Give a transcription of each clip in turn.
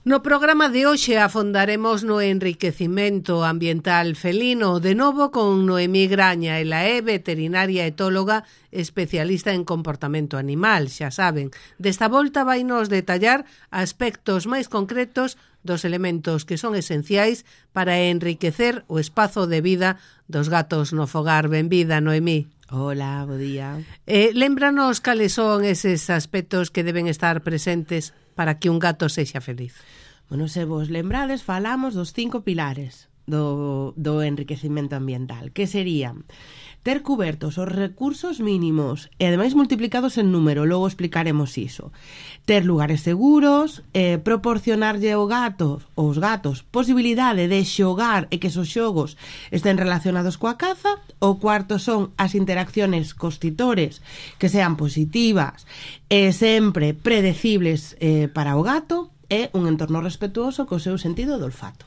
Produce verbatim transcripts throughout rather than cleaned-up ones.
No programa de hoxe afondaremos no enriquecimento ambiental felino, de novo con Noemí Graña. Ela é veterinaria etóloga especialista en comportamento animal, xa saben. Desta volta vai nos detallar aspectos máis concretos dos elementos que son esenciais para enriquecer o espazo de vida dos gatos no fogar. Benvida, Noemí. Hola, bo día. Eh, lémbranos cales son eses aspectos que deben estar presentes para que un gato sexa feliz. Bueno, se vos lembrades, falamos dos cinco pilares do, do enriquecimento ambiental, que serían ter cubertos os recursos mínimos e ademais multiplicados en número, logo explicaremos iso. Ter lugares seguros, eh, proporcionarlle ao gato, aos gatos, posibilidade de xogar e que esos xogos estén relacionados coa caza. O cuarto son as interacciones cos titores que sean positivas e sempre predecibles eh, para o gato, e un entorno respetuoso co seu sentido do olfato.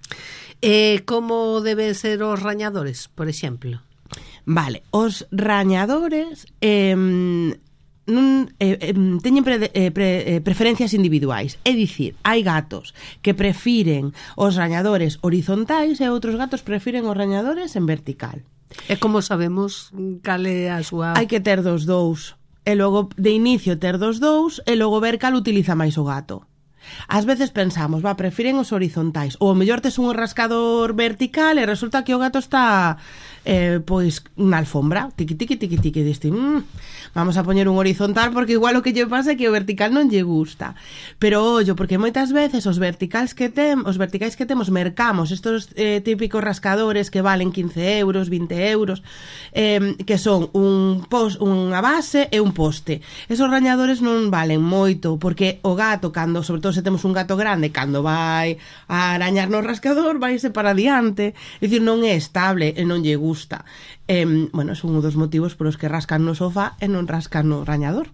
E como deben ser os rañadores, por exemplo? Vale, os rañadores eh, non, eh, eh, teñen pre, eh, pre, eh, preferencias individuais. É dicir, hai gatos que prefiren os rañadores horizontais e outros gatos prefiren os rañadores en vertical. E como sabemos cal é a súa... Hai que ter dos dous. E logo, de inicio, ter dos dous e logo ver cal utiliza máis o gato. Ás veces pensamos, va, prefiren os horizontais, ou o mellor tes un rascador vertical e resulta que o gato está eh, pois na alfombra, tiqui tiqui tiqui tiqui, diste, mmm, vamos a poñer un horizontal porque igual o que lle pasa é que o vertical non lle gusta. Pero ollo, porque moitas veces os verticais que tem, os verticais que temos mercamos estos eh, típicos rascadores que valen quince euros, vinte euros, eh, que son un pos, unha base e un poste. Esos rañadores non valen moito porque o gato, cando, sobre todo se temos un gato grande, cando vai a arañar no rascador, vaise para adiante, é dicir, non é estable e non lle gusta. Eh, bueno, son un dos motivos polos que rascan no sofá e non rascan no rañador.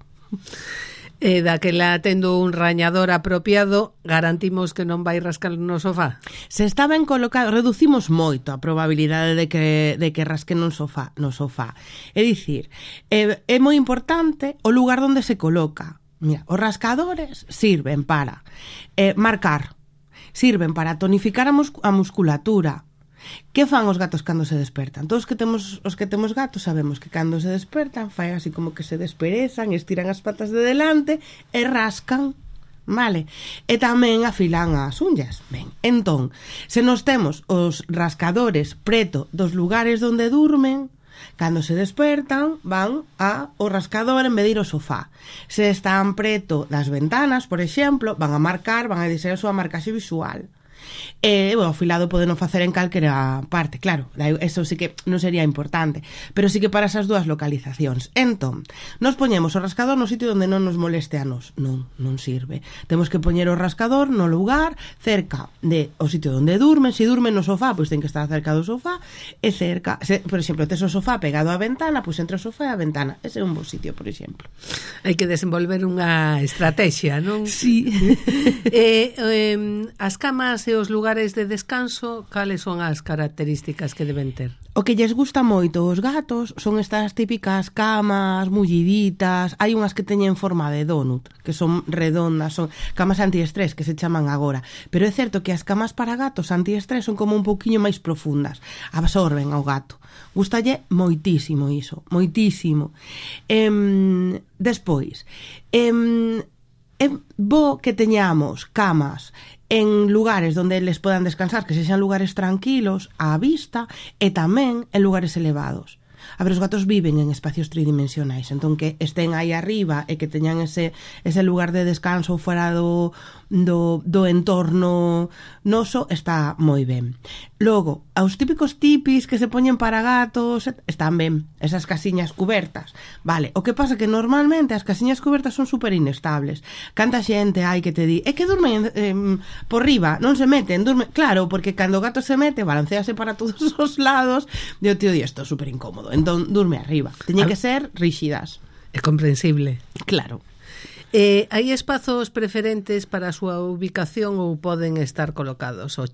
E daquela tendo un rañador apropiado, garantimos que non vai rascar no sofá? Se está ben colocado, reducimos moito a probabilidade de que, de que rasquen no sofá, no sofá. É dicir, é, é moi importante o lugar onde se coloca. Mira, os rascadores sirven para eh, marcar, sirven para tonificar a, mus a musculatura. Que fan os gatos cando se despertan? Todos que temos, os que temos gatos sabemos que cando se despertan fai así como que se desperezan, estiran as patas de delante e rascan, vale? E tamén afilan as unhas. Ben, entón, se nos temos os rascadores preto dos lugares onde durmen, cando se despertan van a o rascador en vez de ir ao sofá. Se están preto das ventanas, por exemplo, van a marcar, van a dizer a súa marcaxe visual. E o afilado pode non facer en calquera parte, claro, eso sí que non sería importante, pero sí que para esas dúas localizacións. Entón, nos poñemos o rascador no sitio onde non nos moleste a nos. Non, non sirve. Temos que poñer o rascador no lugar cerca de o sitio onde durmen. Se durmen no sofá, pois ten que estar cerca do sofá, e cerca, se, por exemplo, tes o sofá pegado á ventana, pois entre o sofá e a ventana. Ese é un bo sitio, por exemplo. Hai que desenvolver unha estrategia, non? Sí. eh, eh, as camas e os lugares de descanso, cales son as características que deben ter? O que lles gusta moito aos gatos son estas típicas camas mulliditas. Hai unhas que teñen forma de donut, que son redondas, son camas antiestrés que se chaman agora, pero é certo que as camas para gatos antiestrés son como un pouquiño máis profundas, absorben ao gato. Gustalle moitísimo iso, moitísimo. Em, despois, em, é bo que teñamos camas en lugares onde eles podan descansar, que sexan lugares tranquilos, á vista, e tamén en lugares elevados. A ver, os gatos viven en espacios tridimensionais, entón que estén aí arriba e que teñan ese, ese lugar de descanso fora do, do, do entorno noso está moi ben. Logo, os típicos tipis que se poñen para gatos están ben, esas casiñas cubertas. Vale, o que pasa que normalmente as casiñas cubertas son super inestables. Canta xente hai que te di, é que durmen eh, por riba, non se meten, durmen, claro, porque cando o gato se mete, balancease para todos os lados, e o tío di, isto é super incómodo. Entón, durme arriba. Teñen que ser rígidas. É comprensible. Claro. Eh, hai espazos preferentes para a súa ubicación ou poden estar colocados ao chou?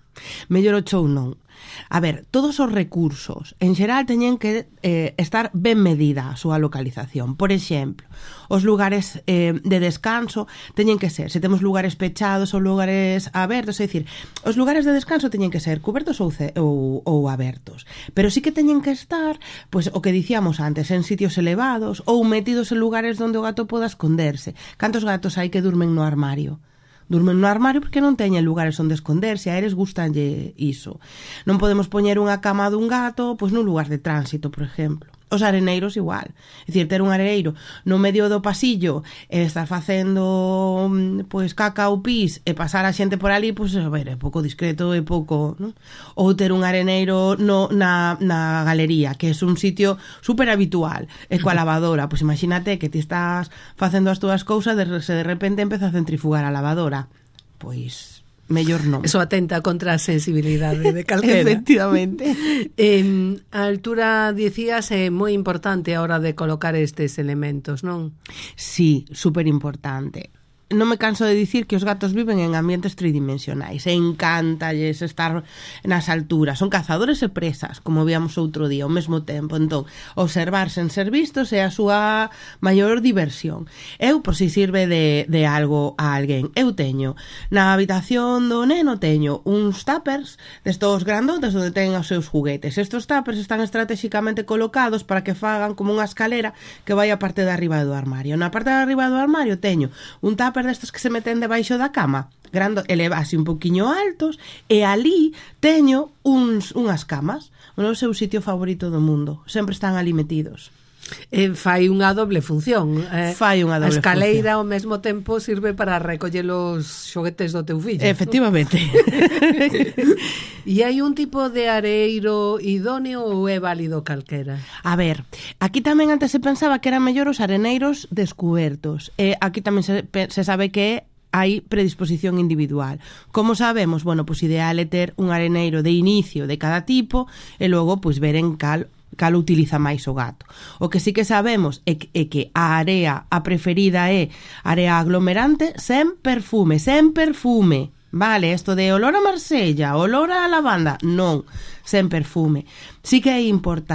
Mellor o chou non. A ver, todos os recursos en xeral teñen que eh, estar ben medida a súa localización. Por exemplo, os lugares eh, de descanso teñen que ser, se temos lugares pechados ou lugares abertos, é dicir, os lugares de descanso teñen que ser cubertos ou, ce, ou, ou abertos, pero sí que teñen que estar, pois, o que dicíamos antes, en sitios elevados ou metidos en lugares onde o gato poda esconderse. Cantos gatos hai que durmen no armario? Durmen no armario porque non teñen lugares onde esconderse, a eles gustanlle iso. Non podemos poñer unha cama dun gato pois nun lugar de tránsito, por exemplo. Os areneiros igual. É dicir, ter un areneiro no medio do pasillo e estar facendo pois caca ou pis e pasar a xente por ali, pois a ver, é pouco discreto, é pouco, non? Ou ter un areneiro no, na, na galería, que é un sitio super habitual, e coa lavadora, pois imagínate que ti estás facendo as túas cousas e de, se de repente empeza a centrifugar a lavadora, pois mellor non. Eso atenta contra a sensibilidade de calquera. Efectivamente. Eh, a altura, dicías, é moi importante a hora de colocar estes elementos, non? Sí, super importante. Non me canso de dicir que os gatos viven en ambientes tridimensionais. Encántalles estar nas alturas. Son cazadores e presas, como víamos outro día, ao mesmo tempo. Entón, observarse en ser vistos é a súa maior diversión. Eu, por si sirve de, de algo a alguén, eu teño na habitación do neno teño uns tuppers destos grandotes onde ten os seus juguetes. Estos tuppers están estratégicamente colocados para que fagan como unha escalera que vai a parte de arriba do armario. Na parte de arriba do armario teño un tupper destos que se meten debaixo da cama, grande, eleva así un poquinho altos, e ali teño uns, unhas camas, o seu sitio favorito do mundo. Sempre están ali metidos. Eh, fai unha doble función. Eh, fai unha doble función. A escaleira función. Ao mesmo tempo sirve para recoller os xoguetes do teu fillo. Efectivamente. E hai un tipo de areeiro idóneo ou é válido calquera? A ver, aquí tamén antes se pensaba que eran mellor os areneiros descubertos. E aquí tamén se, se sabe que hai predisposición individual. Como sabemos, bueno, pois ideal é ter un areneiro de inicio de cada tipo e logo pois ver en cal cal utiliza máis o gato. O que sí que sabemos é que, é que a area a preferida é area aglomerante sen perfume, sen perfume. Vale, isto de olor a Marsella, olor a lavanda, non, sen perfume. Sí que é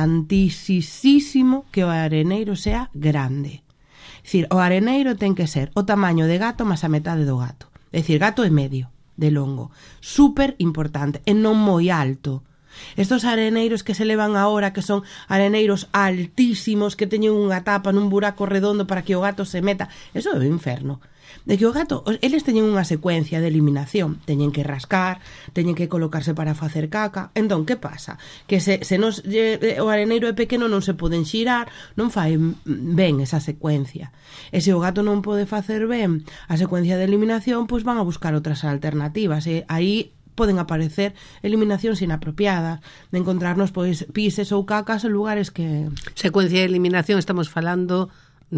importantísimo que o areneiro sea grande. É dicir, o areneiro ten que ser o tamaño de gato máis a metade do gato. É dicir, gato e medio de longo. Súper importante, e non moi alto. Estos areneiros que se levan agora, que son areneiros altísimos, que teñen unha tapa nun buraco redondo para que o gato se meta, eso é o inferno. De que o gato, eles teñen unha secuencia de eliminación, teñen que rascar, teñen que colocarse para facer caca. Entón, que pasa? Que se, se nos, eh, o areneiro é pequeno, non se poden xirar, non fai ben esa secuencia. E se o gato non pode facer ben a secuencia de eliminación, pois van a buscar outras alternativas, e aí poden aparecer eliminacións inapropiadas, de encontrarnos pois pises ou cacas en lugares que... Secuencia de eliminación, estamos falando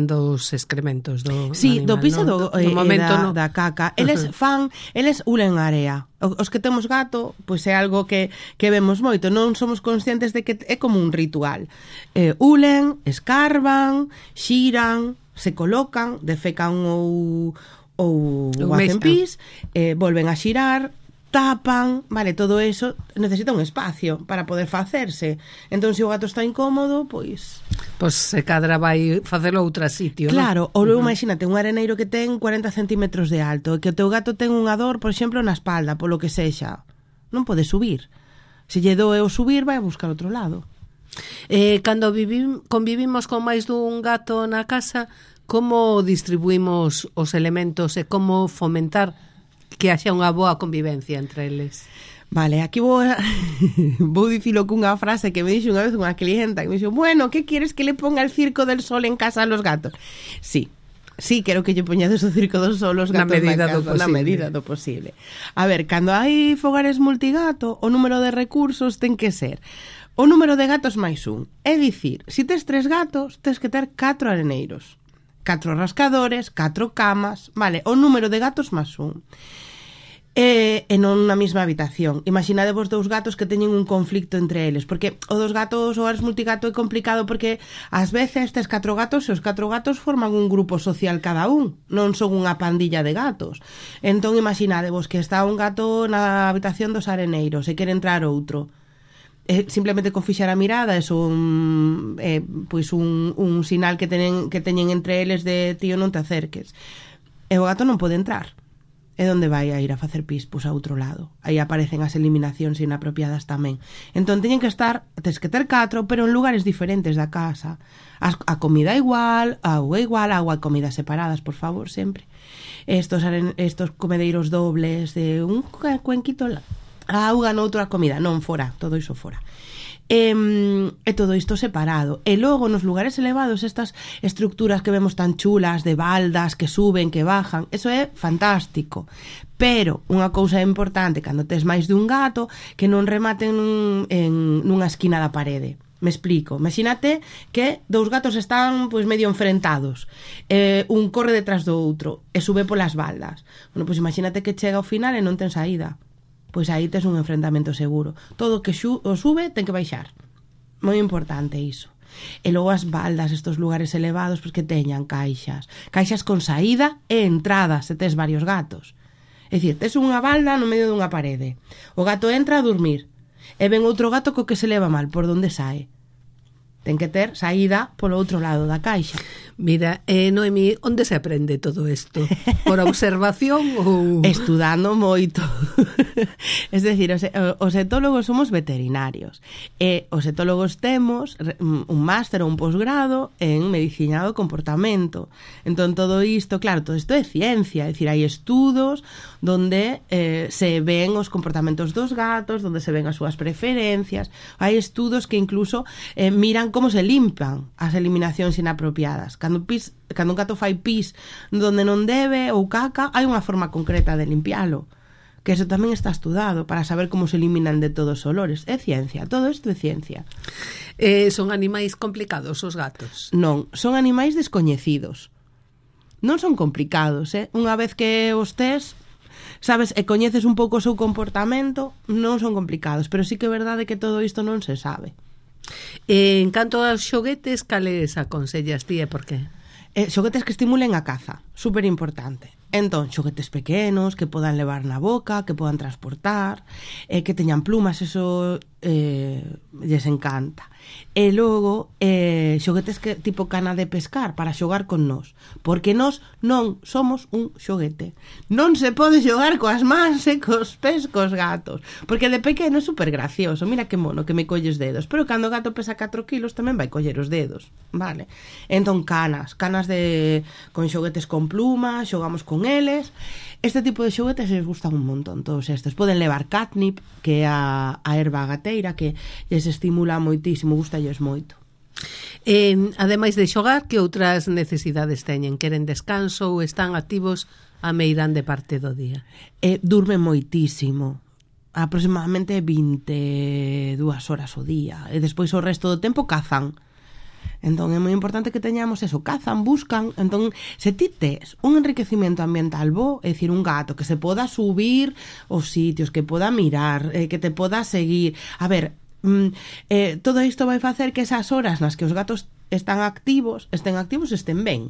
dos excrementos do sí, animal, do piso no? do, eh, do momento, da, no? da caca. Eles uh-huh. fan, eles ulen area. Os que temos gato, pois é algo que, que vemos moito, non somos conscientes de que é como un ritual. Eh, ulen, escarban, xiran, se colocan, defecan ou ou hacen pis, eh, volven a xirar, tapan, vale, todo eso necesita un espacio para poder facerse. Entón, se o gato está incómodo, pois... Pois se cadra vai facelo a outro sitio, claro, non? ou logo, uh-huh. imagínate, un areneiro que ten cuarenta centímetros de alto e que o teu gato ten unha dor, por exemplo, na espalda, polo que sexa. Non pode subir. Se lle doe o subir, vai a buscar outro lado. Eh, cando vivim, convivimos con máis dun gato na casa, como distribuímos os elementos e como fomentar que haxa unha boa convivencia entre eles? Vale, aquí vou a... vou dicilo cunha frase que me dixo unha vez unha clienta que me dixo, bueno, que quieres que le ponga el circo del sol en casa a los gatos? Sí, sí, quero que lle poñades o circo do sol os gatos na medida, do posible. na medida do posible. A ver, cando hai fogares multigato, o número de recursos ten que ser o número de gatos máis un. É dicir, se tes tres gatos, tes que ter catro areneiros, catro rascadores, catro camas, vale, o número de gatos máis un. E, e non na mesma habitación. Imaginadevos dous gatos que teñen un conflicto entre eles, porque o dos gatos, o ares multigato é complicado porque ás veces tes catro gatos e os catro gatos forman un grupo social cada un, non son unha pandilla de gatos. Entón imaginadevos que está un gato na habitación dos areneiros e quere entrar outro. Eh, simplemente con fixar a mirada é un, eh, pois un, un sinal que teñen, que teñen entre eles de tío non te acerques. E o gato non pode entrar. É onde vai a ir a facer pis, pois a outro lado. Aí aparecen as eliminacións inapropiadas tamén. Entón teñen que estar, tens que ter catro, pero en lugares diferentes da casa. As, a comida igual, a auga igual, a agua e comida separadas, por favor, sempre. Estos, estos comedeiros dobles de un cuenquito, a auga noutro a comida, non fora, todo iso fora. E, e todo isto separado. E logo nos lugares elevados estas estructuras que vemos tan chulas de baldas que suben, que bajan, eso é fantástico. Pero unha cousa importante cando tes máis dun gato, que non rematen nun, en, nunha esquina da parede. Me explico. Imagínate que dous gatos están pois medio enfrentados, eh, un corre detrás do outro e sube polas baldas. Bueno, pois imagínate que chega ao final e non ten saída. Pois aí tes un enfrentamento seguro. Todo que xu, o sube ten que baixar. Moi importante iso. E logo as baldas, estos lugares elevados, pois que teñan caixas. Caixas con saída e entrada, se tes varios gatos. É dicir, tes unha balda no medio dunha parede. O gato entra a dormir. E ven outro gato co que se leva mal, por onde sae. Ten que ter saída polo outro lado da caixa. Mira, eh, Noemí, onde se aprende todo isto? Por observación ou... Estudando moito. Es decir, os, os etólogos somos veterinarios. E os etólogos temos un máster ou un posgrado en medicina do comportamento. Entón, todo isto, claro, todo isto é ciencia. É dicir, hai estudos donde eh, se ven os comportamentos dos gatos, donde se ven as súas preferencias. Hai estudos que incluso eh, miran como se limpan as eliminacións inapropiadas. Cando, pis, cando un gato fai pis donde non debe ou caca, hai unha forma concreta de limpialo, que eso tamén está estudado para saber como se eliminan de todos os olores. É ciencia, todo isto é ciencia. Eh, son animais complicados os gatos? Non, son animais descoñecidos. Non son complicados, eh? Unha vez que os tes, sabes, e coñeces un pouco o seu comportamento, non son complicados, pero sí que é verdade que todo isto non se sabe. En canto aos xoguetes, cales aconsellas ti e por qué? Eh, xoguetes que estimulen a caza, super importante. Entón, xoguetes pequenos que podan levar na boca, que podan transportar, eh, que teñan plumas, eso eh, lles encanta. E logo, eh, xoguetes que tipo cana de pescar para xogar con nós, porque nós non somos un xoguete. Non se pode xogar coas mans e cos pés cos gatos, porque de pequeno é super gracioso, mira que mono que me colles dedos, pero cando o gato pesa catro kilos tamén vai coller os dedos, vale? Entón canas, canas de con xoguetes con plumas, xogamos con eles. Este tipo de xoguetes les gustan un montón, todos estes. Poden levar catnip, que é a, a erva gateira, que les estimula moitísimo, gustalles moito. Eh, ademais de xogar, que outras necesidades teñen? Queren descanso ou están activos a meirande parte do día? Eh, durmen moitísimo, aproximadamente vinte e dúas horas o día, e despois o resto do tempo cazan. Entón é moi importante que teñamos eso, cazan, buscan. Entón, se ti tes un enriquecimento ambiental bo, é dicir, un gato que se poda subir os sitios, que poda mirar, eh, que te poda seguir, a ver, mm, eh, todo isto vai facer que esas horas nas que os gatos están activos, estén activos, estén ben.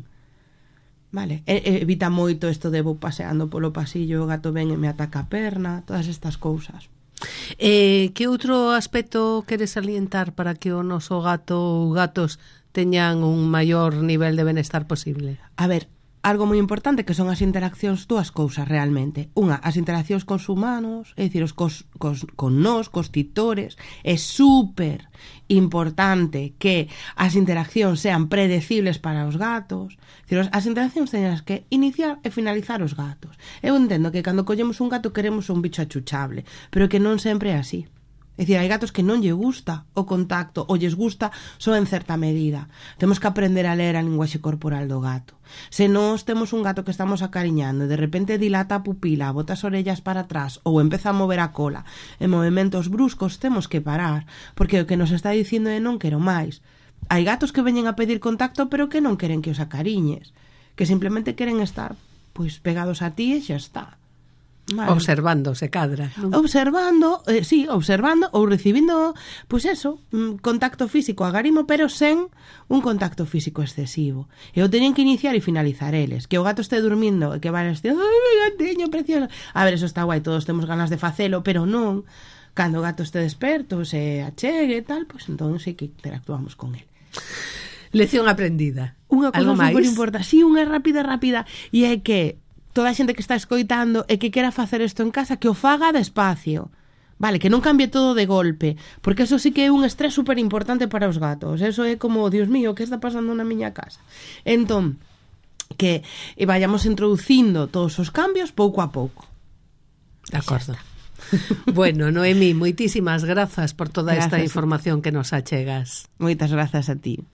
Vale, e, evita moito isto de vou paseando polo pasillo, o gato ven e me ataca a perna, todas estas cousas. Eh, que outro aspecto queres salientar para que o noso gato ou gatos teñan un maior nivel de benestar posible? A ver, algo moi importante que son as interaccións, dúas cousas realmente. Unha, as interaccións cos humanos, é dicir, os cos, cos, con nós, cos titores. É super importante que as interaccións sean predecibles para os gatos. É dicir, as interaccións teñen que iniciar e finalizar os gatos. Eu entendo que cando collemos un gato queremos un bicho achuchable, pero que non sempre é así. É dicir, hai gatos que non lle gusta o contacto ou lles gusta só en certa medida. Temos que aprender a ler a linguaxe corporal do gato. Se nós temos un gato que estamos acariñando e de repente dilata a pupila, bota as orellas para atrás ou empeza a mover a cola en movimentos bruscos, temos que parar, porque o que nos está dicindo é non quero máis. Hai gatos que veñen a pedir contacto pero que non queren que os acariñes, que simplemente queren estar pois pegados a ti e xa está. Vale. Observando, se cadra, non? Observando, eh, sí, observando ou recibindo, pois pues eso, un contacto físico agarimo, pero sen un contacto físico excesivo. E o teñen que iniciar e finalizar eles. Que o gato este dormindo e que vai este, ai, gatiño precioso. A ver, eso está guai, todos temos ganas de facelo, pero non. Cando o gato este desperto, se achegue e tal, pois pues, entón sí que interactuamos con el. Lección aprendida. Unha cosa super importante. Sí, unha rápida, rápida. E é que toda a xente que está escoitando e que quera facer isto en casa, que o faga despacio. Vale, que non cambie todo de golpe, porque eso sí que é un estrés super importante para os gatos. Eso é como, Dios mío, que está pasando na miña casa? Entón, que vayamos introducindo todos os cambios pouco a pouco. De acordo. Bueno, Noemí, moitísimas grazas por toda grazas esta información que nos achegas. Moitas grazas a ti.